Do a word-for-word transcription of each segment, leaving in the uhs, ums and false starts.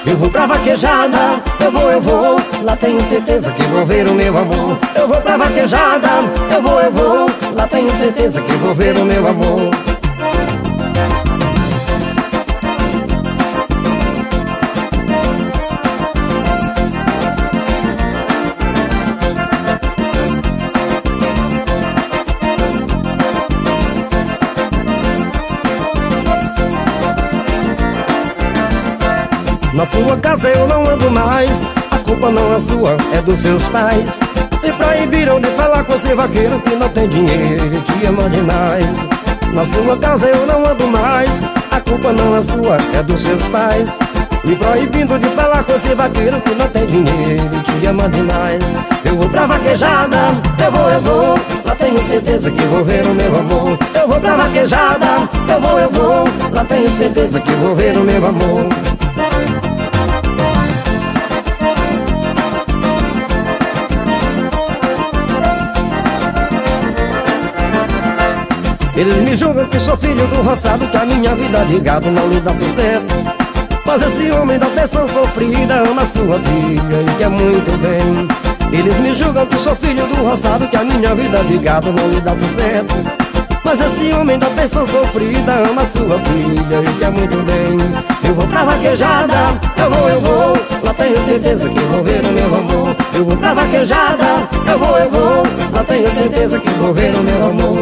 Eu vou pra vaquejada, eu vou, eu vou, lá tenho certeza que vou ver o meu amor. Eu vou pra vaquejada, eu vou, eu vou, lá tenho certeza que vou ver o meu amor. Na sua casa eu não ando mais, a culpa não é sua, é dos seus pais. E proibiram de falar com esse vaqueiro que não tem dinheiro e te ama demais. Na sua casa eu não ando mais, a culpa não é sua, é dos seus pais. Me proibindo de falar com esse vaqueiro que não tem dinheiro e te ama demais. Eu vou pra vaquejada, eu vou, eu vou, lá tenho certeza que vou ver o meu amor. Eu vou pra vaquejada, eu vou, eu vou, lá tenho certeza que vou ver o meu amor. Eles me julgam que sou filho do roçado, que a minha vida de gado não lhe dá sustento. Mas esse homem da pressão sofrida ama sua filha e quer muito bem. Eles me julgam que sou filho do roçado, que a minha vida de gado não lhe dá sustento. Mas esse homem da pressão sofrida ama sua filha e quer muito bem. Eu vou pra vaquejada, eu vou, eu vou, lá tenho certeza que vou ver o meu amor. Eu vou pra vaquejada, eu vou, eu vou, lá tenho certeza que vou ver o meu amor.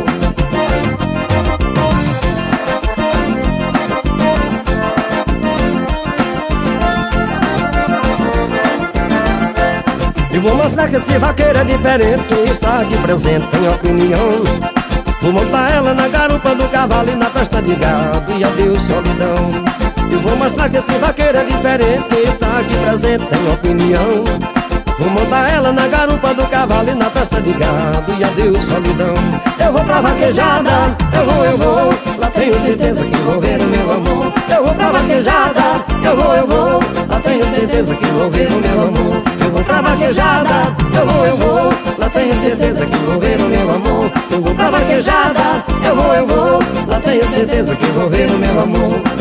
E vou mostrar que esse vaqueiro é diferente, quem está aqui presente tem opinião. Vou montar ela na garupa do cavalo e na festa de gado e adeus solidão. E vou mostrar que esse vaqueiro é diferente, quem está aqui presente tem opinião. Vou montar ela na garupa do cavalo e na festa de gado e adeus solidão. Eu vou pra vaquejada, eu vou, eu vou, lá tenho certeza que vou ver o meu amor. Eu vou pra vaquejada, eu vou, eu vou, lá tenho certeza que vou ver o meu amor. Eu vou pra vaquejada, eu vou, eu vou, lá tenho certeza que vou ver o meu amor. Eu vou pra vaquejada, eu vou, eu vou, lá tenho certeza que vou ver o meu amor.